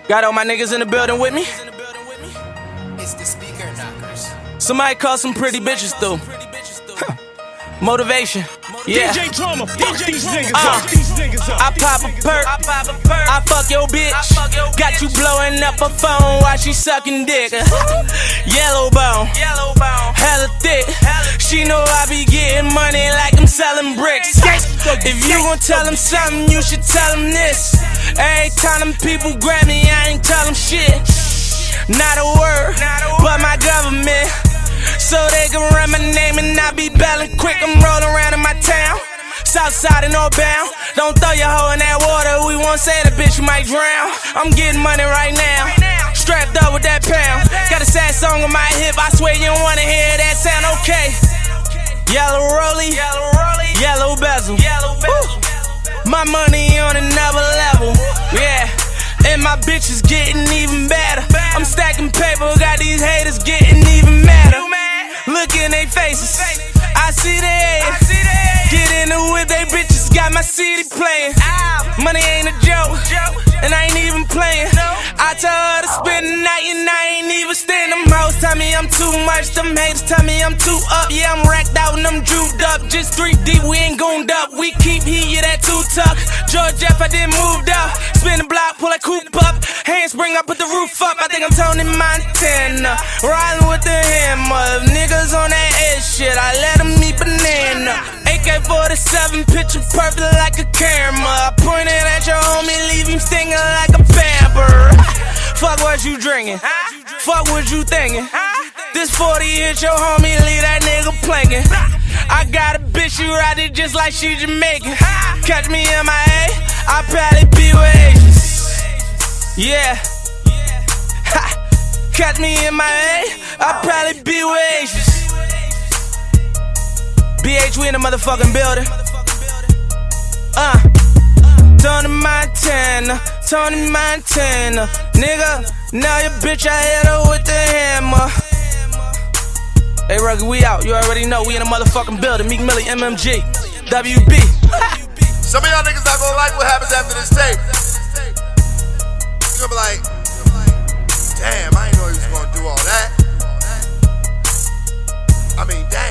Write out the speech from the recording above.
Got all my niggas in the building with me. It's the speaker knockers. Somebody call some pretty bitches through. Motivation. Yeah. DJ Drama, fuck these niggas up. I pop a perk. I fuck your bitch. Got you blowing up her phone while she sucking dick. Yellow bone. Hella thick. She know I be getting money like I'm selling bricks. If you gon' tell them something, you should tell them this. Every time them people grab me, I ain't tell them shit. Not a word, but my government. So they can run my name and I be bellin' quick. I'm rollin' around in my town, Southside and northbound. Don't throw your hoe in that water, we won't say the bitch might drown. I'm getting money right now, strapped up with that pound. Got a sad song on my hip, I swear you don't wanna hear that sound, okay. Yellow rollie, yellow bezel. Woo. My money on another level, yeah. And my bitch is getting even better. I'm stacking paper, got these haters getting even madder. Look in they faces, I see they hate. Get in the whip, they bitches got my CD playing. Money ain't a joke, and I ain't even playing. I tell her to spend the night and I ain't even staying. Them hoes tell me I'm too much, them haters tell me I'm too up. Yeah, I'm racked out and I'm juved up. Just 3 deep, we ain't goned up. We keep heat, yeah, that 2 tuck. George Jeff, I didn't moved up. Spin the block, pull that coupe up. Hands spring up, put the roof up. I think I'm Tony Montana, riding with the hammer. If niggas on that edge shit, I let them eat banana. AK-47, picture perfect like a camera. I point it at your homie, leave him stinging like a pamper. Fuck what you drinking, fuck what you thinking. This 40 hit your homie, leave that nigga planking. I got a bitch, she ride it just like she Jamaican. Catch me in my A, I probably be with Asians. Yeah. Catch me in my A, I probably be with Asians. BH, we in the motherfucking building. Tony Montana, nigga. Now your bitch, I hit her with the hammer. Hey, Rugged, we out. You already know we in the motherfucking building. Meek Millie, MMG, WB. Some of y'all niggas not gonna like what happens after this tape. You're gonna be like, damn, I didn't know he was gonna do all that. I mean, damn.